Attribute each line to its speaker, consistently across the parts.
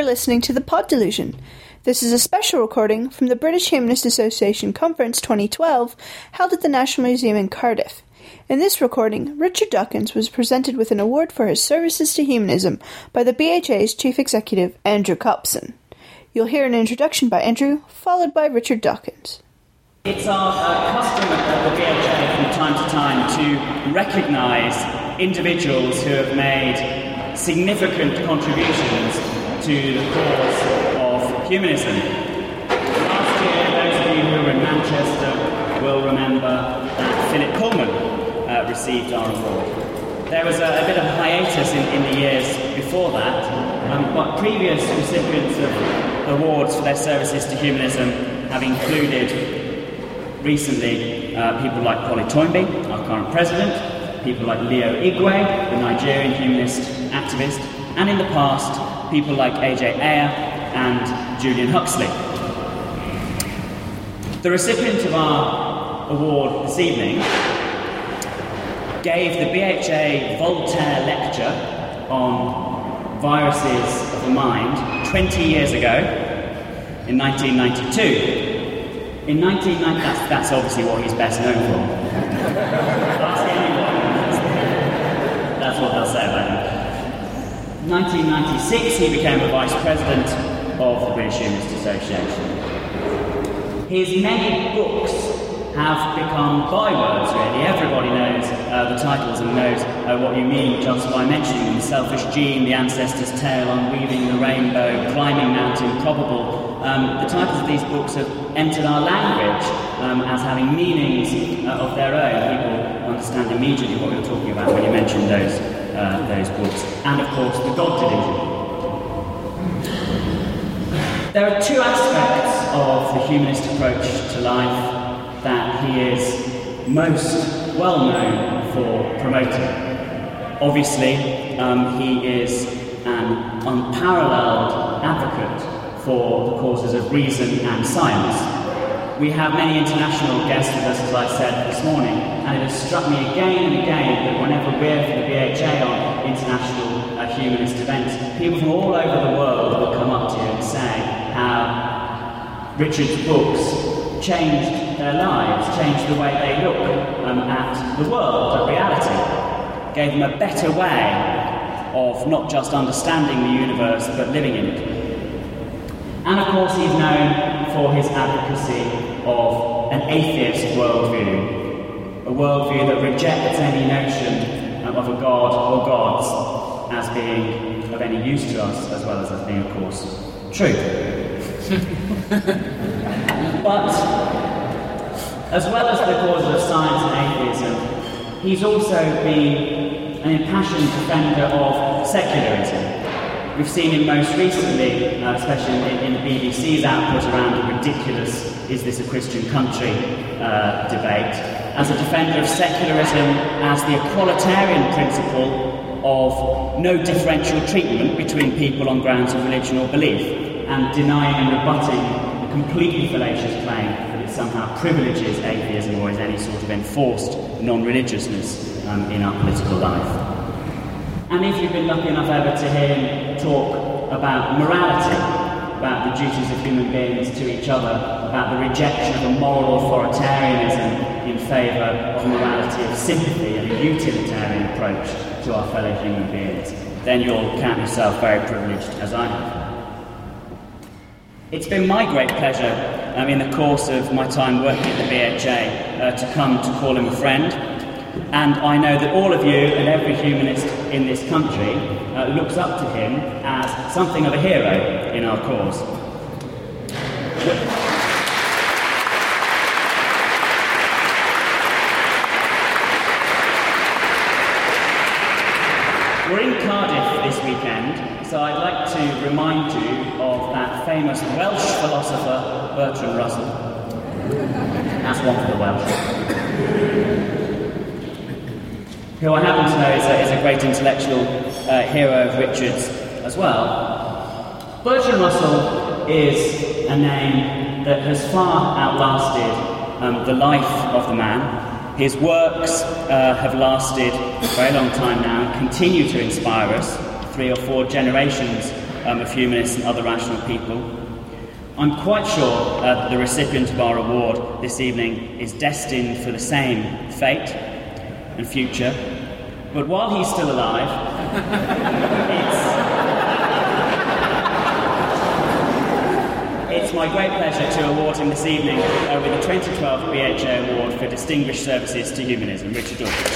Speaker 1: listening to The Pod Delusion. This is a special recording from the British Humanist Association Conference 2012, held at the National Museum in Cardiff. In this recording, Richard Dawkins was presented with an award for his services to humanism by the BHA's Chief Executive, Andrew Copson. You'll hear an introduction by Andrew, followed by Richard Dawkins.
Speaker 2: It's our custom at the BHA from time to time to recognise individuals who have made significant contributions to the cause of humanism. Last year, those of you who were in Manchester will remember that Philip Pullman received our award. There was a bit of a hiatus in the years before that, but previous recipients of awards for their services to humanism have included recently people like Polly Toynbee, our current president, people like Leo Igwe, the Nigerian humanist activist, and in the past, people like A.J. Ayer and Julian Huxley. The recipient of our award this evening gave the BHA Voltaire Lecture on viruses of the mind 20 years ago, in 1992. In 1990, that's obviously what he's best known for. That's what they'll say about him. In 1996, he became the Vice President of the British Humanist Association. His many books have become bywords, really. Everybody knows the titles and knows what you mean just by mentioning them. The Selfish Gene, The Ancestor's Tale, Unweaving the Rainbow, Climbing Mount Improbable. The titles of these books have entered our language as having meanings of their own. People understand immediately what you're talking about when you mention those books. And, of course, The God Delusion. There are two aspects of the humanist approach to life that he is most well known for promoting. Obviously, he is an unparalleled advocate for the causes of reason and science. We have many international guests with us, as I said this morning, and it has struck me again and again that whenever we're for the BHA on international humanist events, people from all over the world will come up to you and say how Richard's books changed their lives, changed the way they look at the world, at reality, gave them a better way of not just understanding the universe but living in it. And of course he's known for his advocacy of an atheist worldview, a worldview that rejects any notion of a god or gods as being of any use to us, as well as being, of course, true. But as well as the causes of science and atheism, he's also been an impassioned defender of secularism. We've seen him most recently, especially in the BBC's output around the ridiculous "is this a Christian country" debate, as a defender of secularism as the equalitarian principle of no differential treatment between people on grounds of religion or belief, and denying and rebutting the completely fallacious claim that it somehow privileges atheism or is any sort of enforced non-religiousness in our political life. And if you've been lucky enough ever to hear him talk about morality, about the duties of human beings to each other, about the rejection of a moral authoritarianism in favour of morality of sympathy and a utilitarian approach to our fellow human beings, then you'll count yourself very privileged, as I have. It's been my great pleasure in the course of my time working at the BHA to come to call him a friend. And I know that all of you and every humanist in this country looks up to him as something of a hero in our cause. We're in Cardiff this weekend, so I'd like to remind you of that famous Welsh philosopher Bertrand Russell. That's one for the Welsh. Who I happen to know is a great intellectual hero of Richard's as well. Bertrand Russell is a name that has far outlasted the life of the man. His works have lasted a very long time now and continue to inspire us. 3 or 4 generations of humanists and other rational people. I'm quite sure that the recipient of our award this evening is destined for the same fate and future, but while he's still alive, it's my great pleasure to award him this evening with the 2012 BHA Award for Distinguished Services to Humanism, Richard Dawkins.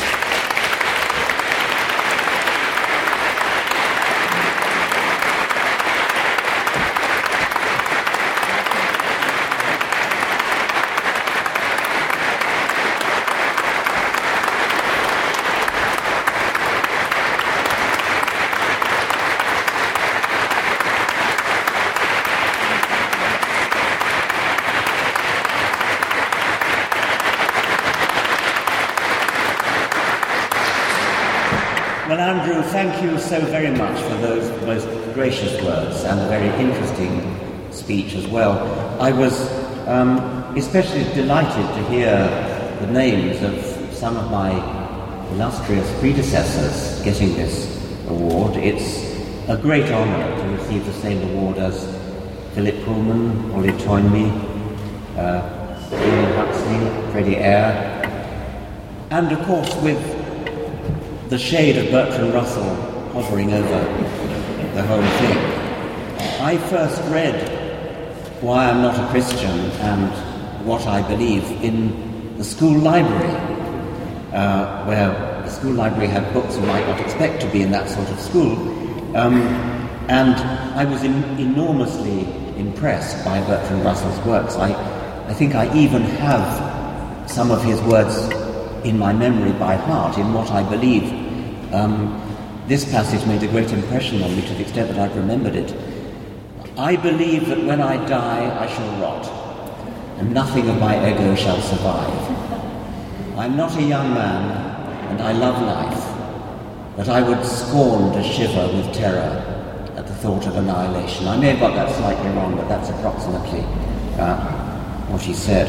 Speaker 3: Well, Andrew, thank you so very much for those most gracious words and a very interesting speech as well. I was especially delighted to hear the names of some of my illustrious predecessors getting this award. It's a great honour to receive the same award as Philip Pullman, Ollie Toynbee, Julian Huxley, Freddie Eyre, and of course with the shade of Bertrand Russell hovering over the whole thing. I first read Why I'm Not a Christian and What I Believe in the school library, where the school library had books you might not expect to be in that sort of school. And I was enormously impressed by Bertrand Russell's works. I think I even have some of his words in my memory by heart, in What I Believe. This passage made a great impression on me to the extent that I've remembered it. I believe that when I die I shall rot, and nothing of my ego shall survive. I'm not a young man, and I love life, but I would scorn to shiver with terror at the thought of annihilation. I may have got that slightly wrong, but that's approximately what he said.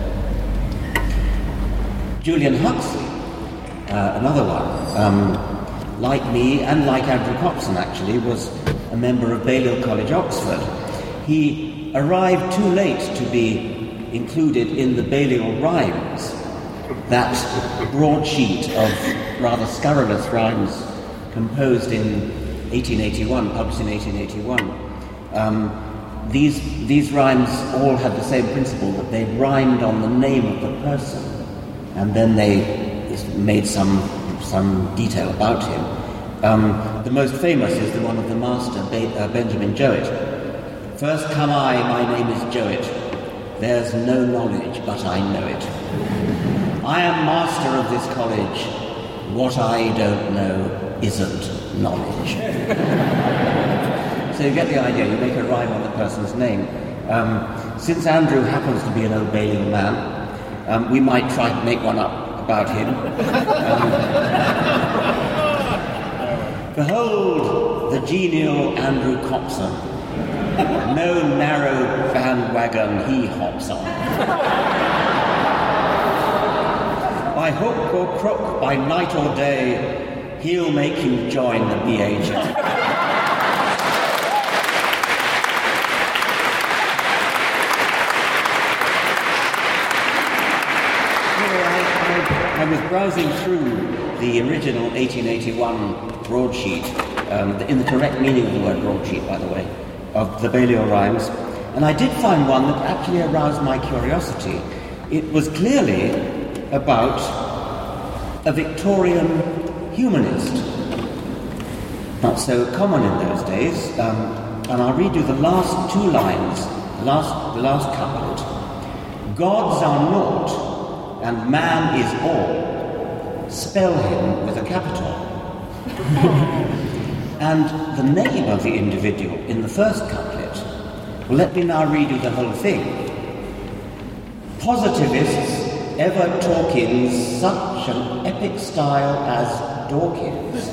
Speaker 3: Julian Huxley, another one, like me and like Andrew Copson actually, was a member of Balliol College, Oxford. He arrived too late to be included in the Balliol Rhymes, that broadsheet of rather scurrilous rhymes composed in 1881, published in 1881. These rhymes all had the same principle, that they rhymed on the name of the person, and then they made some detail about him. The most famous is the one of the master, Benjamin Jowett. First come I, my name is Jowett. There's no knowledge, but I know it. I am master of this college. What I don't know isn't knowledge. So you get the idea, you make a rhyme on the person's name. Since Andrew happens to be an old Balliol man, we might try to make one up about him. Behold the genial Andrew Copson. No narrow bandwagon he hops on. By hook or crook, by night or day, he'll make you join the BHA. I was browsing through the original 1881 broadsheet, in the correct meaning of the word broadsheet, by the way, of the Balliol Rhymes, and I did find one that actually aroused my curiosity. It was clearly about a Victorian humanist, not so common in those days, and I'll read you the last two lines, the last couplet. Gods are naught, and man is all. Spell him with a capital. And the name of the individual in the first couplet, well, let me now read you the whole thing. Positivists ever talk in such an epic style as Dawkins.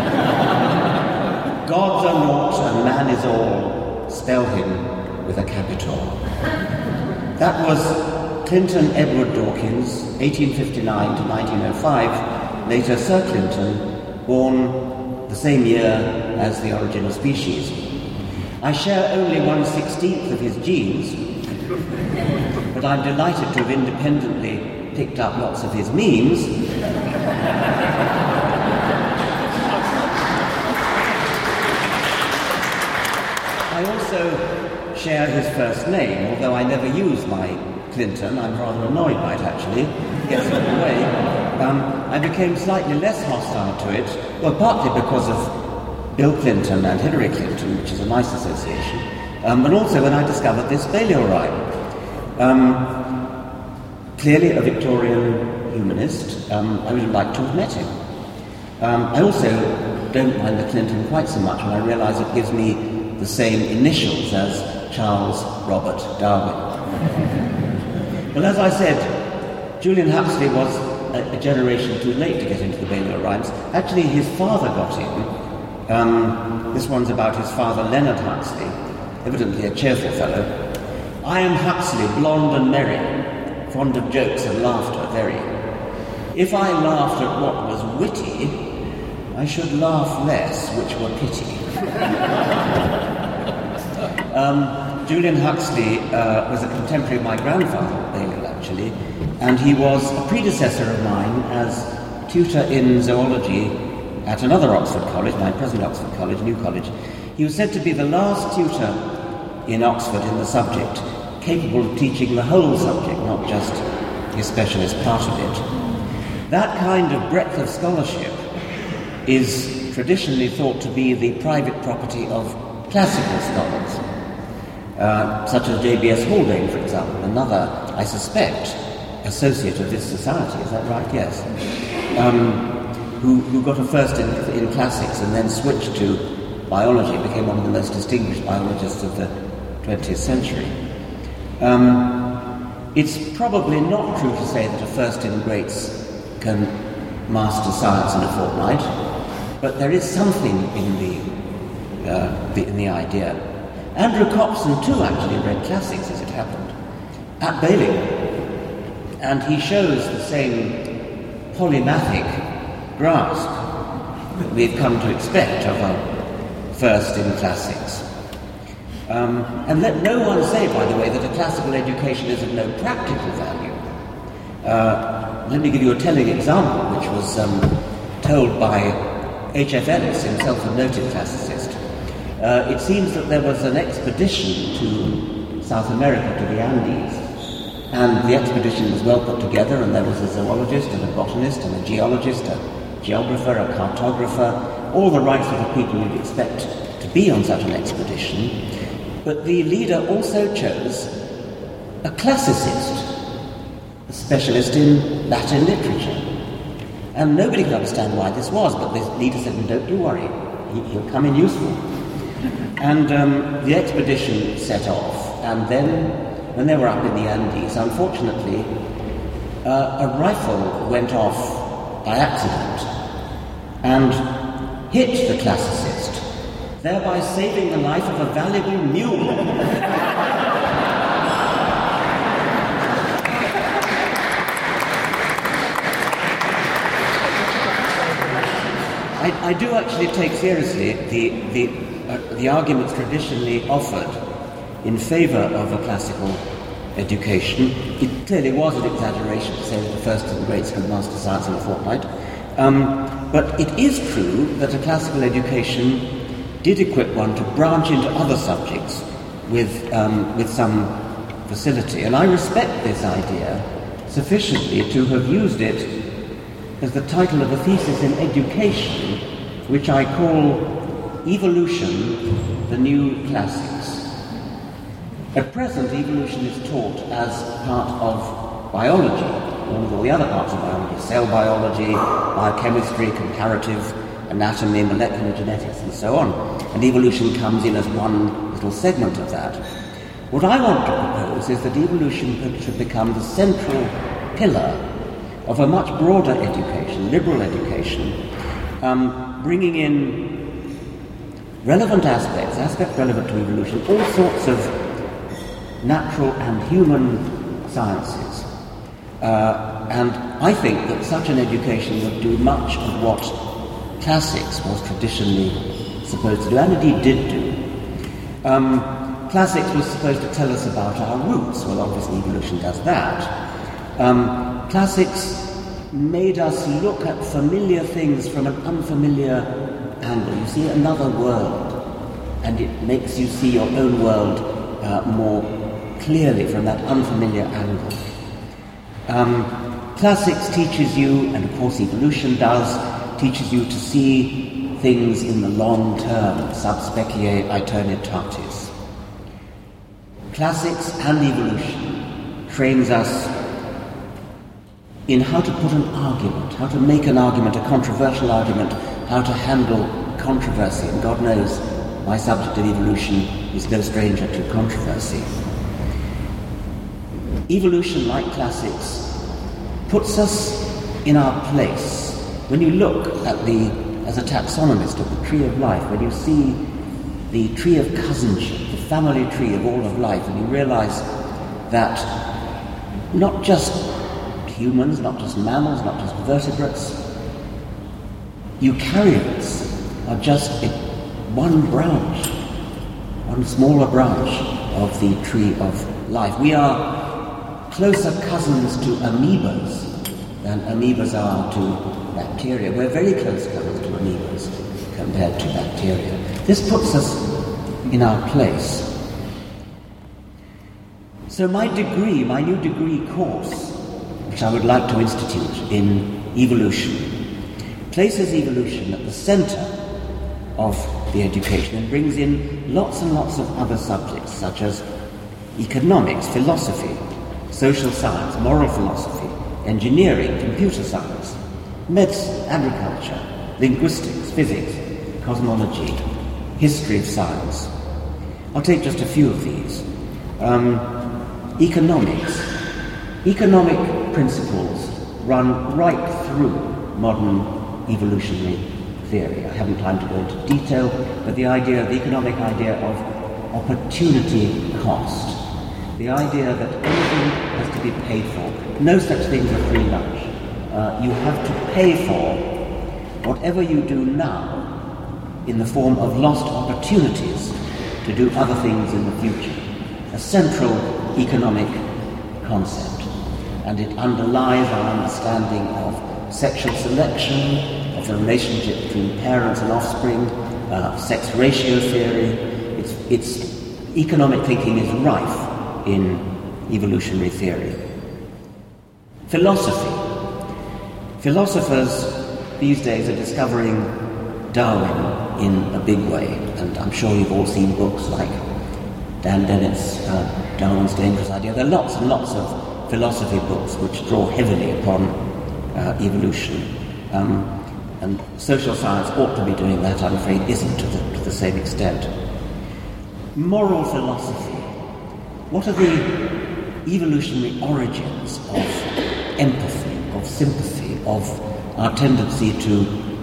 Speaker 3: Gods are naught and man is all. Spell him with a capital. That was Clinton Edward Dawkins, 1859 to 1905, later Sir Clinton, born the same year as The Origin of Species. I share only 1/16 of his genes, but I'm delighted to have independently picked up lots of his memes. I also share his first name, although I never use my Clinton. I'm rather annoyed by it, actually. It gets in the way. I became slightly less hostile to it, well, partly because of Bill Clinton and Hillary Clinton, which is a nice association, but also when I discovered this Balliol rhyme. Clearly a Victorian humanist. I would have liked to have met him. I also don't mind the Clinton quite so much when I realise it gives me the same initials as Charles Robert Darwin. Well, as I said, Julian Huxley was a generation too late to get into the Balliol rhymes. Actually, his father got in. This one's about his father, Leonard Huxley, evidently a cheerful fellow. I am Huxley, blonde and merry, fond of jokes and laughter very. If I laughed at what was witty, I should laugh less, which were pity. Julian Huxley was a contemporary of my grandfather, Balliol, actually, and he was a predecessor of mine as tutor in zoology at another Oxford college, my present Oxford College, New College. He was said to be the last tutor in Oxford in the subject, capable of teaching the whole subject, not just a specialist part of it. That kind of breadth of scholarship is traditionally thought to be the private property of classical scholars, such as J.B.S. Haldane, for example, another, I suspect, associate of this society, is that right? Yes. Who got a first in classics and then switched to biology, became one of the most distinguished biologists of the 20th century. It's probably not true to say that a first in greats can master science in a fortnight, but there is something in the idea. Andrew Copson too actually read classics, as it happened, at Balliol, and he shows the same polymathic grasp that we've come to expect of a first in classics. And let no one say, by the way, that a classical education is of no practical value. Let me give you a telling example, which was told by H.F. Ellis, himself a noted classicist. It seems that there was an expedition to South America, to the Andes, and the expedition was well put together, and there was a zoologist and a botanist and a geologist, a geographer, a cartographer, all the right sort of people you'd expect to be on such an expedition. But the leader also chose a classicist, a specialist in Latin literature. And nobody could understand why this was, but the leader said, don't you worry, he'll come in useful. And the expedition set off, and then, when they were up in the Andes, unfortunately, a rifle went off by accident and hit the classicist, thereby saving the life of a valuable mule. I do actually take seriously the arguments traditionally offered in favour of a classical education. It clearly was an exaggeration to say that the first and greats could master science in a fortnight. But it is true that a classical education did equip one to branch into other subjects with some facility. And I respect this idea sufficiently to have used it as the title of a thesis in education, which I call Evolution, the New Classics. At present, evolution is taught as part of biology, along with all the other parts of biology, cell biology, biochemistry, comparative anatomy, molecular genetics, and so on. And evolution comes in as one little segment of that. What I want to propose is that evolution should become the central pillar of a much broader education, liberal education, bringing in relevant aspects relevant to evolution, all sorts of natural and human sciences. And I think that such an education would do much of what classics was traditionally supposed to do, and indeed did do. Classics was supposed to tell us about our roots. Well, obviously evolution does that. Classics made us look at familiar things from an unfamiliar angle. You see another world, and it makes you see your own world more clearly from that unfamiliar angle. Classics teaches you, and of course evolution does, teaches you to see things in the long term, sub specie aeternitatis. Classics and evolution trains us in how to put an argument, how to make an argument, a controversial argument, how to handle controversy. And God knows my subject of evolution is no stranger to controversy. Evolution, like classics, puts us in our place. When you look at as a taxonomist, at the tree of life, when you see the tree of cousinship, the family tree of all of life, and you realize that not just humans, not just mammals, not just vertebrates, eukaryotes are just one branch, one smaller branch of the tree of life. We are closer cousins to amoebas than amoebas are to bacteria. We're very close cousins to amoebas compared to bacteria. This puts us in our place. So my new degree course, which I would like to institute in evolution, places evolution at the centre of the education and brings in lots and lots of other subjects such as economics, philosophy, social science, moral philosophy, engineering, computer science, medicine, agriculture, linguistics, physics, cosmology, history of science. I'll take just a few of these. Economics. Economic principles run right through modern evolutionary theory. I haven't time to go into detail, but the economic idea of opportunity cost, the idea that everything has to be paid for. No such thing as a free lunch. You have to pay for whatever you do now in the form of lost opportunities to do other things in the future. A central economic concept, and it underlies our understanding of sexual selection, of the relationship between parents and offspring, sex ratio theory. Its economic thinking is rife in evolutionary theory. Philosophy. Philosophers these days are discovering Darwin in a big way, and I'm sure you've all seen books like Dan Dennett's Darwin's Dangerous Idea. There are lots and lots of philosophy books which draw heavily upon evolution. And social science ought to be doing that, I'm afraid, isn't to the same extent. Moral philosophy. What are the evolutionary origins of empathy, of sympathy, of our tendency to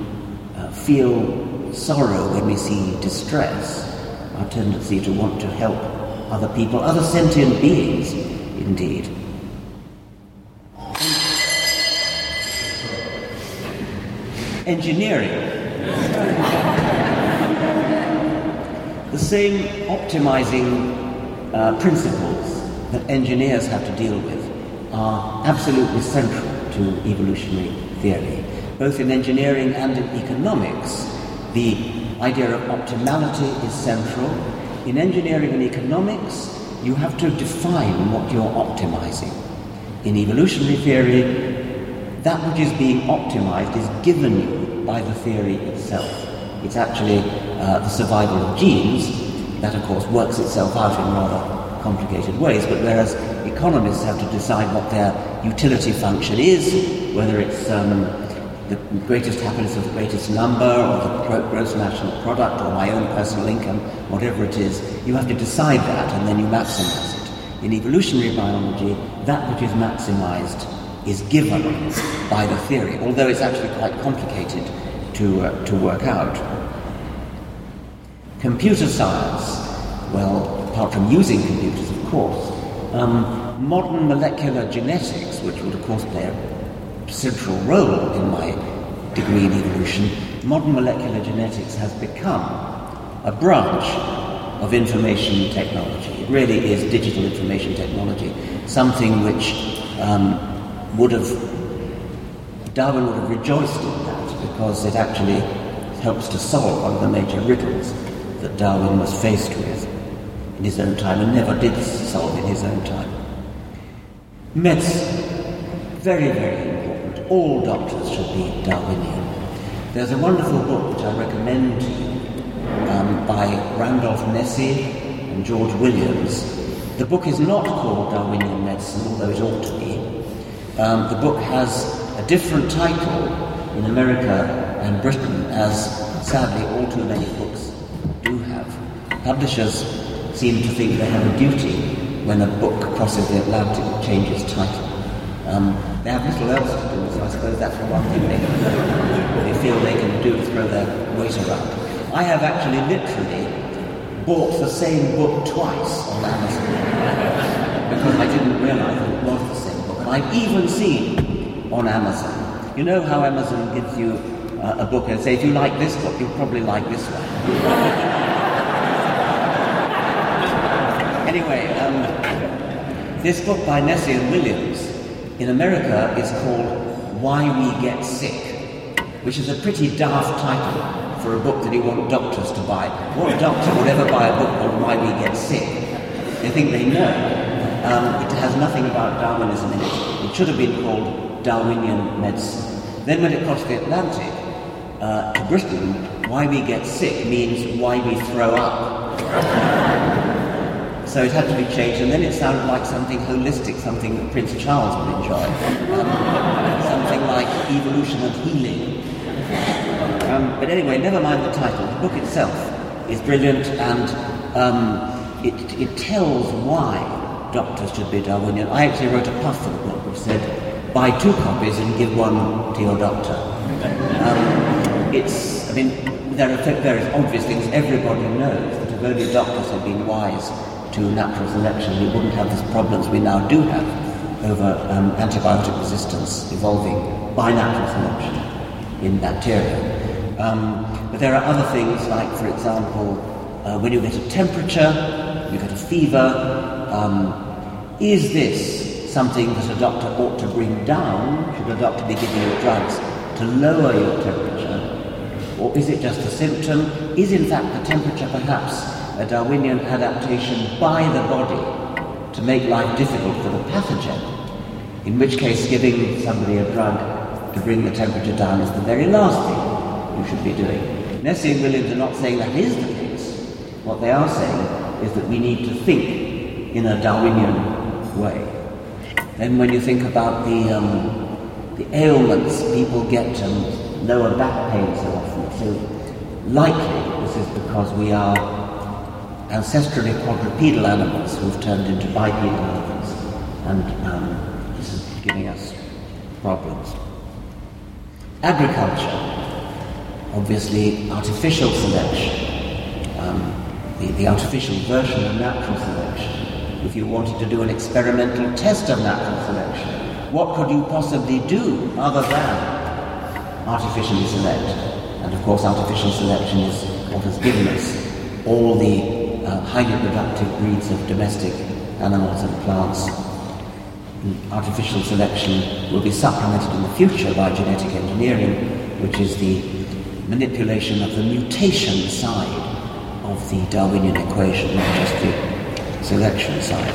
Speaker 3: feel sorrow when we see distress, our tendency to want to help other people, other sentient beings, indeed. Engineering. The same optimizing principles that engineers have to deal with are absolutely central to evolutionary theory. Both in engineering and in economics, the idea of optimality is central. In engineering and economics, you have to define what you're optimizing. In evolutionary theory, that which is being optimized is given you by the theory itself. It's actually the survival of genes that, of course, works itself out in rather complicated ways, but whereas economists have to decide what their utility function is, whether it's the greatest happiness of the greatest number, or the gross national product, or my own personal income, whatever it is, you have to decide that and then you maximize it. In evolutionary biology, that which is maximized is given by the theory, although it's actually quite complicated to work out. Computer science, well, apart from using computers, of course, modern molecular genetics, which would, of course, play a central role in my degree in evolution, modern molecular genetics has become a branch of information technology. It really is digital information technology, something which Darwin would have rejoiced in that, because it actually helps to solve one of the major riddles that Darwin was faced with in his own time, and never did solve in his own time. Medicine, very, very important. All doctors should be Darwinian. There's a wonderful book which I recommend to you by Randolph Nesse and George Williams. The book is not called Darwinian Medicine, although it ought to be. The book has a different title in America and Britain, as sadly all too many books do have. Publishers seem to think they have a duty when a book crosses the Atlantic to change its title. They have little else to do, so I suppose that's the one thing they feel they can do to throw their weight around. I have actually literally bought the same book twice on Amazon because I didn't realise that it was the same book. And I've even seen on Amazon, you know how Amazon gives you a book and say, if you like this book, you'll probably like this one. Anyway, this book by Nesse and Williams in America is called Why We Get Sick, which is a pretty daft title for a book that you want doctors to buy. What doctor would ever buy a book called Why We Get Sick? They think they know. It has nothing about Darwinism in it. It should have been called Darwinian Medicine. Then when it crossed the Atlantic to Britain, Why We Get Sick means why we throw up. So it had to be changed, and then it sounded like something holistic, something that Prince Charles would enjoy. Something like evolution and healing. But anyway, never mind the title. The book itself is brilliant, and it tells why doctors should be Darwinian. I actually wrote a puff for the book which said, buy 2 copies and give one to your doctor. There are various obvious things. Everybody knows that if only doctors had been wise to natural selection, we wouldn't have the problems we now do have over antibiotic resistance evolving by natural selection in bacteria. But there are other things like, for example, when you get a temperature, you get a fever, is this something that a doctor ought to bring down? Should a doctor be giving you drugs to lower your temperature? Or is it just a symptom? Is in fact the temperature perhaps a Darwinian adaptation by the body to make life difficult for the pathogen? In which case giving somebody a drug to bring the temperature down is the very last thing you should be doing. Nesse and Williams are not saying that is the case. What they are saying is that we need to think in a Darwinian way. Then when you think about the ailments people get, lower back pain so often, so likely this is because we are ancestrally quadrupedal animals who've turned into bipedal animals, and this is giving us problems. Agriculture, obviously artificial selection, the artificial version of natural selection. If you wanted to do an experimental test of natural selection, what could you possibly do other than artificially select? And of course artificial selection is what has given us all the highly productive breeds of domestic animals and plants. Artificial selection will be supplemented in the future by genetic engineering, which is the manipulation of the mutation side of the Darwinian equation, not just the selection side.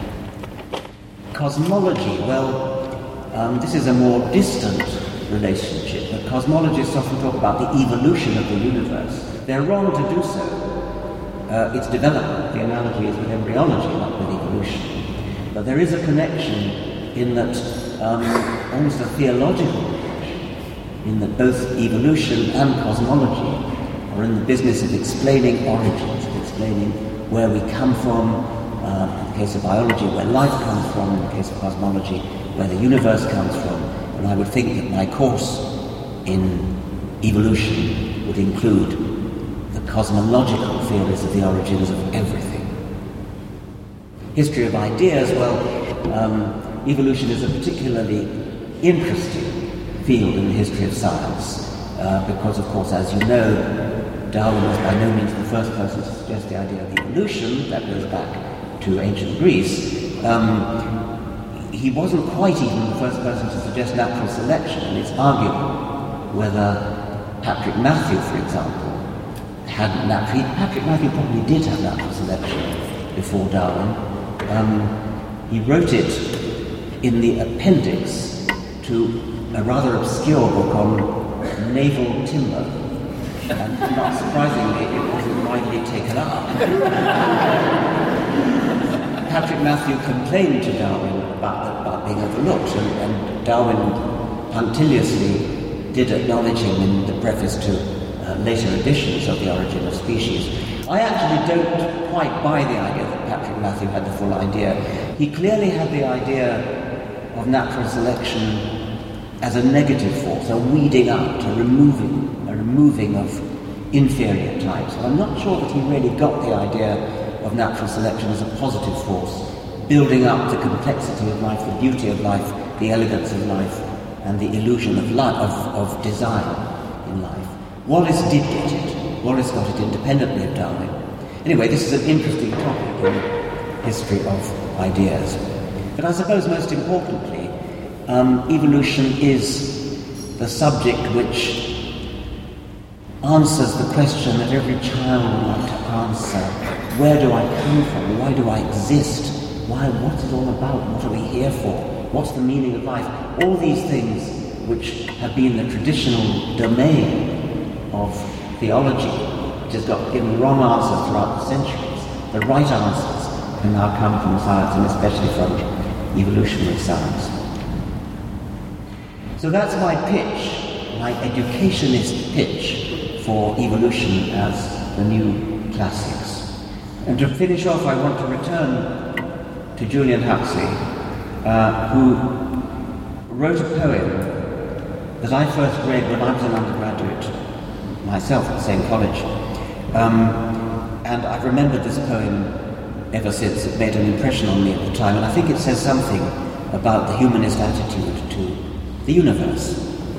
Speaker 3: Cosmology, this is a more distant relationship, but cosmologists often talk about the evolution of the universe. They're wrong to do so. It's development. The analogy is with embryology, not with evolution. But there is a connection in that, almost a theological connection, in that both evolution and cosmology are in the business of explaining origins, of explaining where we come from, in the case of biology, where life comes from, in the case of cosmology, where the universe comes from. And I would think that my course in evolution would include the cosmological theories of the origins of everything. History of ideas, evolution is a particularly interesting field in the history of science, because, of course, as you know, Darwin was by no means the first person to suggest the idea of evolution. That goes back to ancient Greece. He wasn't quite even the first person to suggest natural selection, and it's arguable whether Patrick Matthew, for example, Patrick Matthew probably did have natural selection before Darwin. He wrote it in the appendix to a rather obscure book on naval timber, and not surprisingly, it wasn't widely taken up. Patrick Matthew complained to Darwin about being overlooked, and Darwin punctiliously did acknowledge him in the preface to later editions of The Origin of Species. I actually don't quite buy the idea that Patrick Matthew had the full idea. He clearly had the idea of natural selection as a negative force, a weeding out, a removing of inferior types. I'm not sure that he really got the idea of natural selection as a positive force, building up the complexity of life, the beauty of life, the elegance of life, and the illusion of life, of design in life. Wallace did get it. Wallace got it independently of Darwin. Anyway, this is an interesting topic in history of ideas. But I suppose most importantly, evolution is the subject which answers the question that every child would like to answer. Where do I come from? Why do I exist? What's it all about? What are we here for? What's the meaning of life? All these things which have been the traditional domain of theology, which has got given wrong answers throughout the centuries. The right answers can now come from science, and especially from evolutionary science. So that's my pitch, my educationist pitch for evolution as the new classics. And to finish off, I want to return to Julian Huxley, who wrote a poem that I first read when I was an undergraduate myself at the same college. And I've remembered this poem ever since. It made an impression on me at the time, and I think it says something about the humanist attitude to the universe.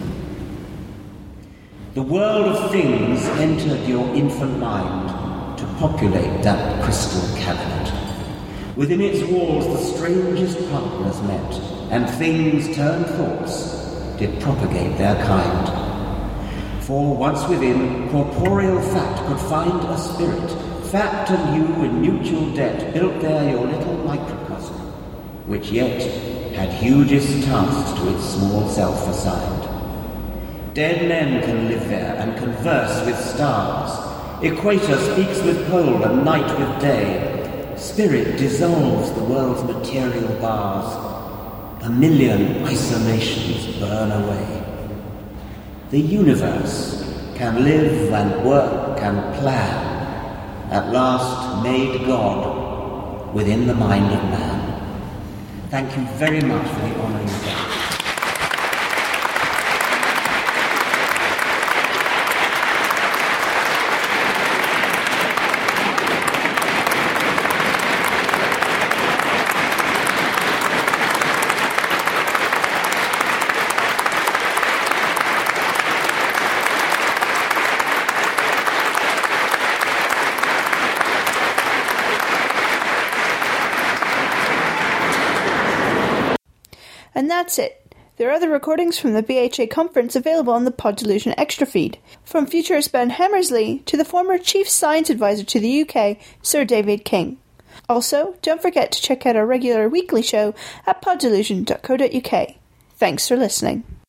Speaker 3: The world of things entered your infant mind to populate that crystal cabinet. Within its walls the strangest partners met, and things turned thoughts did propagate their kind. For once within, corporeal fact could find a spirit. Fact and you in mutual debt built there your little microcosm, which yet had hugest tasks to its small self assigned. Dead men can live there and converse with stars. Equator speaks with pole and night with day. Spirit dissolves the world's material bars. A million isolations burn away. The universe can live and work and plan, at last made God within the mind of man. Thank you very much for the honour you gave.
Speaker 1: And that's it. There are other recordings from the BHA conference available on the Pod Delusion extra feed, from futurist Ben Hammersley to the former Chief Science Advisor to the UK, Sir David King. Also, don't forget to check out our regular weekly show at poddelusion.co.uk. Thanks for listening.